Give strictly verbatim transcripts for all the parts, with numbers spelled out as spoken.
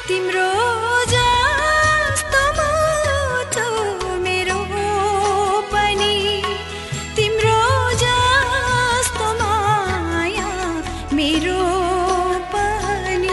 तिम्रो जस्तो मुटु मेरो पनि, तिम्रो जस्तो माया मेरो पनि,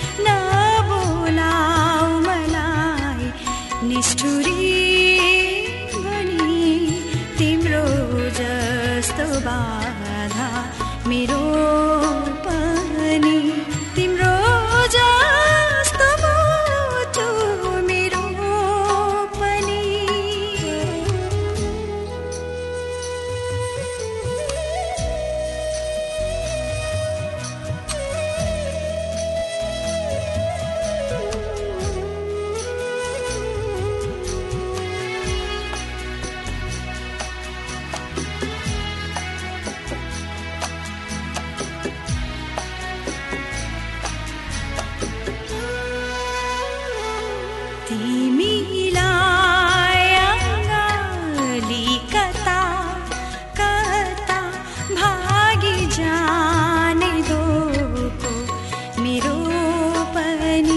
नबोलाऊ मलाई निष्ठुरी भनी, तिम्रो जस्तो बाधा मेरो पनि, तिम्रो जस्तो मुटु मेरो पनि। तिमीलाई अङ्गाली कता कता भागी जाने दोको मेरो पनि,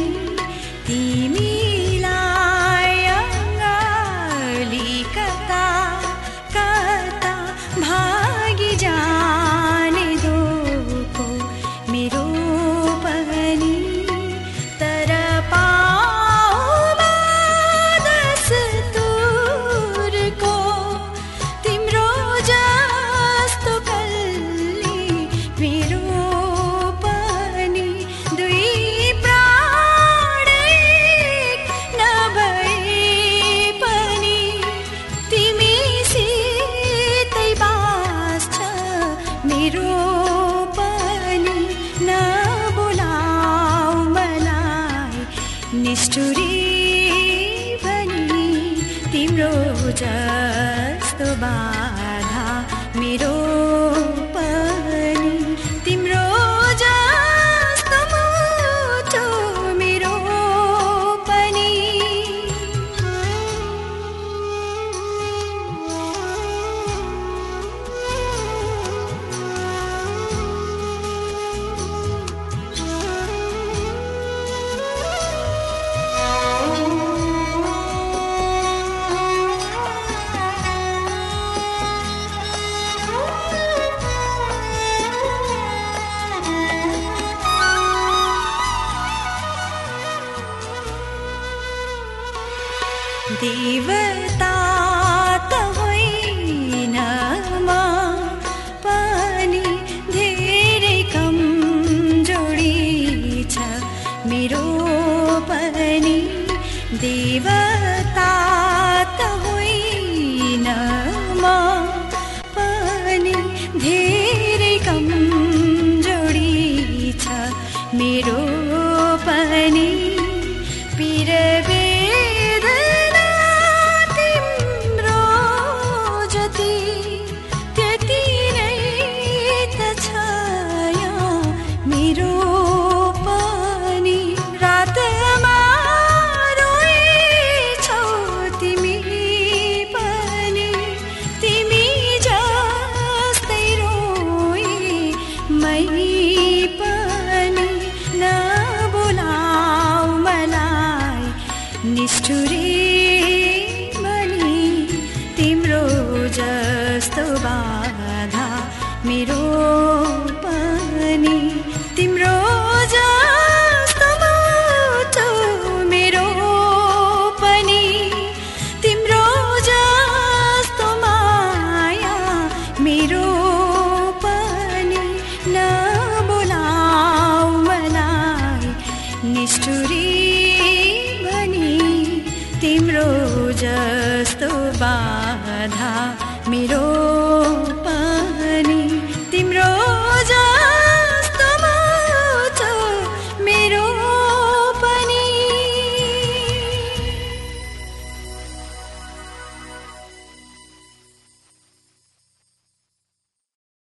तिमीलाई अङ्गाली कता कता भागी जाने दोको मेरो पनि, तर मेरो पनि, नबोलाऊ मलाई निष्ठुरी भनी, तिम्रो जस्तो बाधा मेरो पनि, तिम्रो जस्तो मुटु मेरो पनि। देवता त होइन म पनि, धेरै कमजोरी छ मेरो पनि, देवता त होइन म पनि, धेरै कमजोरी छ मेरो पनि, पीर निष्ठुरी भनी, तिम्रो जस्तो बाधा मेरो पनि, तिम्रो जस्तो मुटु मेरो पनि, तिम्रो जस्तो माया मेरो पनि, नबोलाऊ मलाई निष्ठुरी भनी, तिम्रो जस्तो बाधा मेरो